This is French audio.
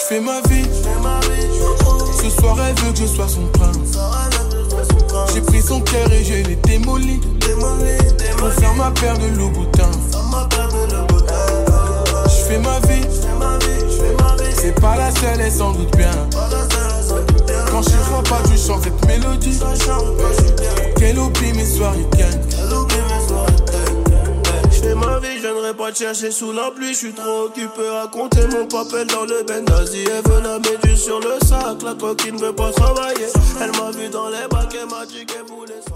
J'fais ma vie. Ce soir elle veut que je sois son prince. J'ai pris son cœur et je l'ai démoli. Pour faire ma paire de Louboutin. J'fais ma vie. C'est pas la seule, elle s'en doute bien. Quand je pas, je chante cette mélodie. Qu'elle oublie mes soirées gagne. J'fais ma vie, je viendrai pas te chercher sous la pluie. J'suis trop occupé à compter mon papel dans le Benghazi. Elle veut la méduse sur le sac, la coquine veut pas travailler. Elle m'a vu dans les bacs, elle m'a dit qu'elle voulait ça.